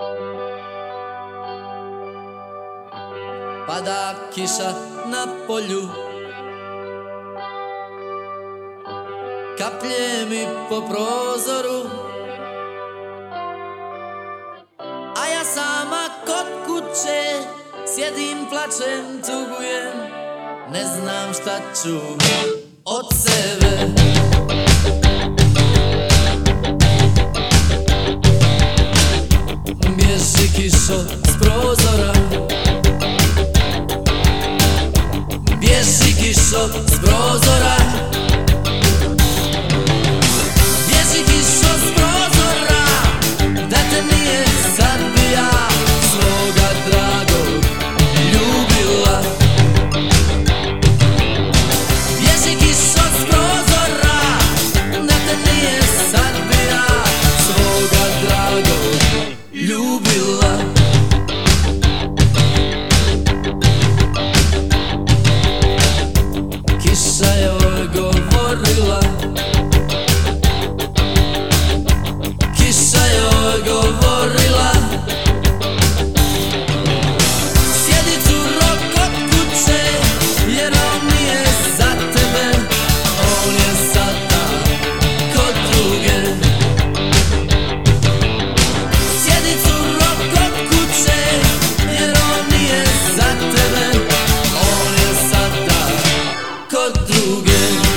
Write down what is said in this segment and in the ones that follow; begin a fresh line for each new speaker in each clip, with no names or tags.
Pada kiša na polju, kaplje mi po prozoru, a ja sama kod kuće sjedim, plačem, tugujem, ne znam šta ću od sebe. Bježi kišo s prozora, bježi kišo s prozora, bježi kišo s prozora, da te nije sad bi ja svoga dragog ljubila. Bježi kišo s prozora, da te nije sad bi ja svoga dragog ljubila. Kiša je odgovorila, kiša je odgovorila, sjedi curo kod kuće, jer on nije za tebe, on je sada kod druge. Sjedi curo kod kuće, jer on nije za tebe, on je sada kod druge.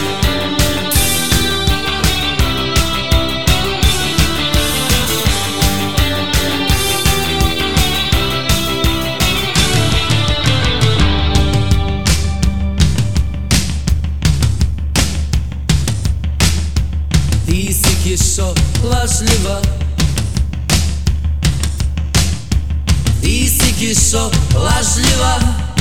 Ti si kišo lažljiva, ti si kišo lažljiva,